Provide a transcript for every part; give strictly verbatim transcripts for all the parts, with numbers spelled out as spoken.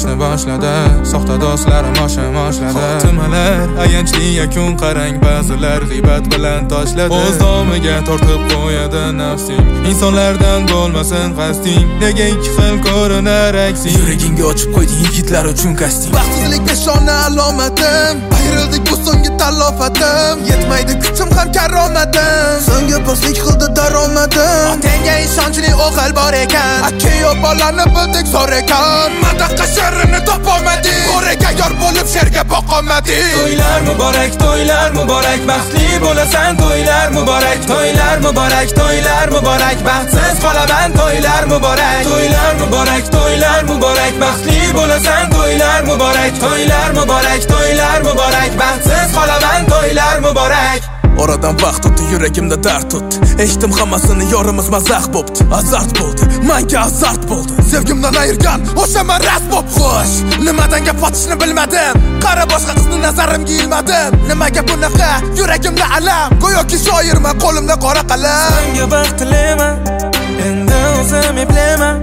bo'lishni boshladi. Soxta do'stlarim oshim oshladi. Xotimalar ayanchli yakun qarang, ba'zilar g'iybat bilan toshladi. O'z domiga tortib qo'yadi nafsing. Insonlardan bo'lmasin qasding, nega ikki xil ko'rinar aksing? Yuragingga ochib qo'yding yigitlar uchun kasting. Baxtsizlik peshona alomatim, ayrildik bu so'nggi talofatim. Yetmaydi kuchim ham karomatim, so'nggi postlik qildi daromadim. Otangga ishonchli o'g'il bor ekan, akayo bolani bildik zo'r ekan. Madaqa sherini topolmadik, o'raga yor bo'lib sherga boqolmadik. To'ylar muborak, to'ylar muborak, baxtli bo'lasan to'ylar muborak. To'ylar muborak, to'ylar muborak, baxtsiz qolaman to'ylar muborak. To'ylar muborak, to'ylar muborak, baxtli bo'lasan to'ylar muborak. To'ylar muborak, to'ylar muborak, baxtsiz qolaman to'ylar muborak. Oradan vaqt o'tdi, yuragimda dard o'tdi. Eshitdim hammasini, yorimiz mazax bo'pti. Azart bo'ldi, menga azart bo'ldi. Sevgimdan ayirgan o'shaman rast bo'p xo'sh. Nimadan gap ochishni bilmadim. Qara boshqa qizni nazarimga ilmadim. Nimaga bunaqa yuragimda alam? Go'yoki shoirman, qo'limda qora qalam. Senga baxt tilayman, endi o'zim eplayman.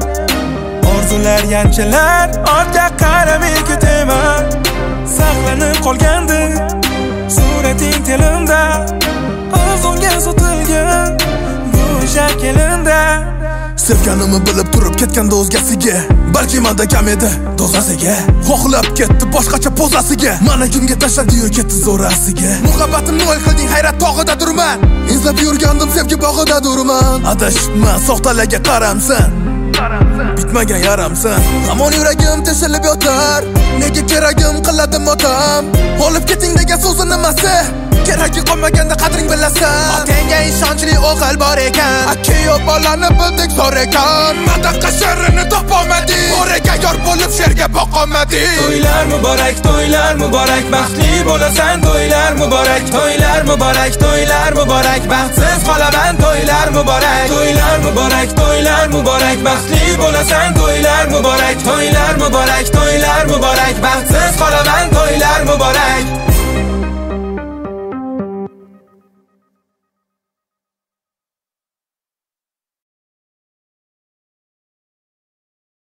Orzular yanchilar, ortga qaramay ketaman. Saqlanib qolgandi surating tilimda, o'zimga sotilgan bu shakilinda. Sevganimni bilib turib ketganda o'zgasiga, balki menda kam edi dozasiga. Xohlab ketdi boshqacha pozasiga, mana kimga tashladi-yu ketdi zo'rasiga. Muhabbatimni o'y qilding, hayrat tog'ida durman. Izlab yurgandim sevgi bog'ida durman. Adashma, soxtalarga qaramsan, bitmagan yaramsan. Hamon yuragim teshilib yotar, nega keragim qiladim otam. Olib keting degan so'zi nimasi? Keragi qolmaganda qadring bilasan. Otangga ishonchli o'g'il bor ekan, akayo bolani bildik zo'r ekan. Madaqa sherini topolmadik, o'raga yor bo'lib sherga boqolmadik. To'ylar muborak, to'ylar muborak, baxtli bo'lasan to'ylar muborak. To'ylar muborak, to'ylar muborak, baxtsiz qolaman to'ylar muborak. To'ylar muborak, to'ylar muborak, baxtli bo'lasan to'ylar muborak. To'ylar muborak, to'ylar muborak, baxtsiz qolaman to'ylar muborak.